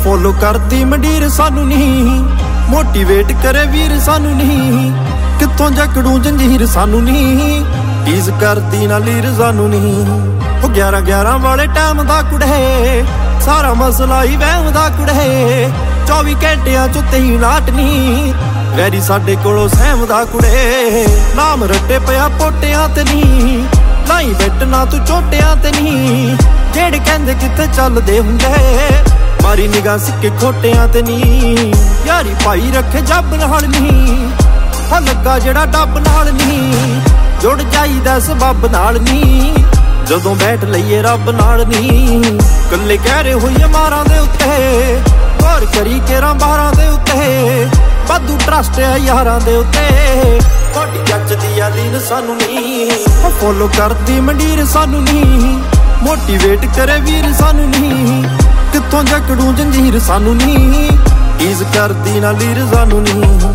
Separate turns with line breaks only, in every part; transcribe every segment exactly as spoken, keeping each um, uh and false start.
Follow ਕਰਦੀ ਮੰਡੀਰ ਸਾਨੂੰ ਨਹੀਂ, ਮੋਟੀਵੇਟ ਕਰੇ ਵੀਰ ਸਾਨੂੰ ਨਹੀਂ, ਕਿੱਥੋਂ ਜਕੜੂ ਜੰਜੀਰ ਸਾਨੂੰ ਨਹੀਂ, ਟੀਜ਼ ਕਰਦੀ ਨਾ ਲੀਰ ਸਾਨੂੰ ਨਹੀਂ। ਉਹ ਗਿਆਰਾਂ ਗਿਆਰਾਂ ਵਾਲੇ ਟਾਈਮ ਦਾ ਕੁੜੇ, ਸਾਰਾ ਮਸਲਾ ਹੀ ਵਹਿਮ ਦਾ ਕੁੜੇ, ਚੌਵੀ ਘੰਟਿਆਂ ਚ ਉੱਤੇ ਹੀ ਨਾਟ ਨੀ, ਵੈਰੀ ਸਾਡੇ ਕੋਲੋਂ ਸਹਿਮ ਦਾ ਕੁੜੇ। ਨਾਮ ਰੱਟੇ ਪਿਆ ਪੋਟਿਆਂ ਤੇ ਨੀ, ਨਾਈ ਬੈਠਣਾ ਤੂੰ ਝੋਟਿਆਂ ਤੇ ਨੀ, ਜਿਹੜੇ ਕਹਿੰਦੇ ਕਿੱਥੇ ਚੱਲਦੇ ਹੁੰਦੇ, ਮਾਰੀ ਨਿਗਾਹ ਸਿੱਕੇ ਖੋਟਿਆਂ ਤੇ ਨੀ। ਯਾਰੀ ਭਾਈ ਰੱਖੇ ਜੱਬ ਨਾਲ ਨੀ, ਹੋ ਲੱਗਾ ਜਿਹੜਾ ਡੱਬ ਨਾਲ ਨੀ, ਜੁੜ ਜਾਈਦਾ ਸਬੱਬ ਨਾਲ ਨੀ, ਜਦੋਂ ਬੈਠ ਲਈਏ ਰੱਬ ਨਾਲ ਨੀ। ਕੱਲੇ ਕਹਿ ਰਹੇ ਹੋਈਏ ਮਾਰਾਂ ਦੇ ਉੱਤੇ, ਗੌਰ ਕਰੀ ਕੇਰਾਂ ਬਾਰਾਂ ਦੇ ਉੱਤੇ, ਵਾਧੂ ਟਰਸਟ ਆ ਯਾਰਾਂ ਦੇ ਉੱਤੇ, ਤੁਹਾਡੀ ਜੱਜਦੀ ਆ ਲੀਨ ਸਾਨੂੰ ਨੀ। ਫੋਲੋ ਕਰਦੀ ਮੰਡੀਰ ਸਾਨੂੰ ਨੀ, ਮੋਟੀਵੇਟ ਕਰੇ ਵੀਰ ਸਾਨੂੰ ਨੀ, ਕਿੱਥੋਂ ਜਕੜੂ ਜੰਜੀਰ ਸਾਨੂੰ ਨੀ, ਟੀਜ਼ ਕਰਦੀ ਨਾ ਲੀਰ ਸਾਨੂੰ ਨੀ।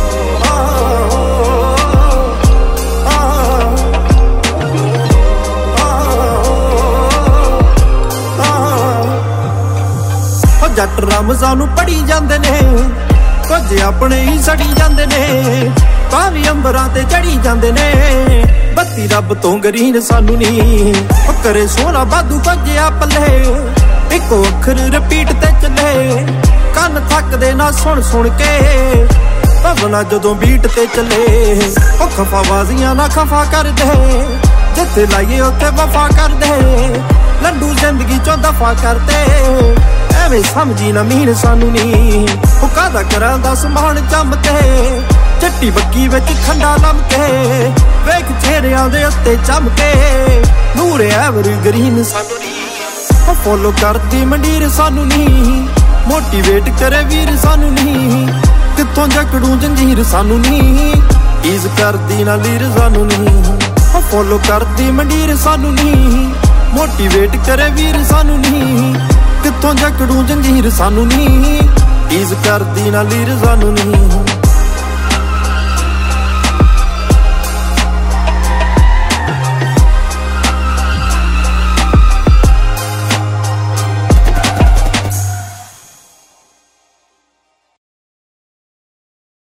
ਜੱਟ ਰਮਜ਼ਾਨ ਨੂੰ ਪੜੀ ਜਾਂਦੇ ਨੇ, ਕੁਝ ਆਪਣੇ ਹੀ ਸੜੀ ਜਾਂਦੇ ਨੇ, ਤਾਂ ਵੀ ਅੰਬਰਾਂ ਤੇ ਚੜੀ ਜਾਂਦੇ ਨੇ, ਬੱਤੀ ਰੱਬ ਤੋਂ ਗਰੀਨ ਸਾਨੂੰ ਨੀ। ਉਹ ਕਰੇ ਸੋਹਣਾ ਵਾਧੂ ਭੱਜਿਆ ਪੱਲੇ, ਇੱਕੋ ਅੱਖਰ ਰਿਪੀਟ ਤੇ ਚੱਲੇ, ਕੰਨ ਥੱਕਦੇ ਨਾ ਸੁਣ ਸੁਣ ਕੇ, ਭਵਨਾ ਜਦੋਂ ਬੀਟ ਤੇ ਚੱਲੇ। ਉਹ ਖਫਾਬਾਜ਼ੀਆਂ ਨਾ ਖਫਾ ਕਰਦੇ, ਜਿੱਥੇ ਲਾਈਏ ਉੱਥੇ ਵਫਾ ਕਰਦੇ, ਲੰਡੂ ਜ਼ਿੰਦਗੀ ਚੋਂ ਦਫਾ ਕਰਦੇ, ਐਵੇਂ ਸਮਝੀ ਨਾ ਮੀਨ ਸਾਨੂੰ ਨੀ। ਉਹ ਕਾਹਦਾ ਕਰਾਂ ਦਾ ਸਮਾਨ ਜੰਮ ਕੇ, ਚੱਟੀ ਬੱਗੀ ਵਿੱਚ ਖੰਡਾ ਲੰਮ ਕੇ, ਵੇਖ ਚਿਹਰਿਆਂ ਦੇ ਉੱਤੇ ਚਮਕੇ, ਨੂਰ ਐਵਰ ਗਰੀਨ ਸਾਨੂੰ ਨੀ। ਉਹ ਫੋਲੋ ਕਰਦੀ ਮੰਡੀਰ ਸਾਨੂੰ ਨੀ, ਮੋਟੀਵੇਟ ਕਰੇ ਵੀਰ ਸਾਨੂੰ ਨੀ, ਕਿੱਥੋਂ ਜਕੜੂ ਜੰਜੀਰ ਸਾਨੂੰ ਨੀ, ਟੀਜ਼ ਕਰਦੀ ਨਾ ਲੀਰ ਸਾਨੂੰ ਨੀ। ਉਹ ਫੋਲੋ ਕਰਦੀ ਮੰਡੀਰ ਸਾਨੂੰ ਨੀ, ਮੋਟੀਵੇਟ ਕਰੇ ਵੀਰ ਸਾਨੂੰ ਨੀ, ਕਿੱਥੋਂ ਜਕੜੂ ਜੰਜੀਰ ਸਾਨੂੰ ਨੀ, ਟੀਜ਼ ਕਰਦੀ ਨਾ ਲੀਰ ਸਾਨੂੰ ਨੀ।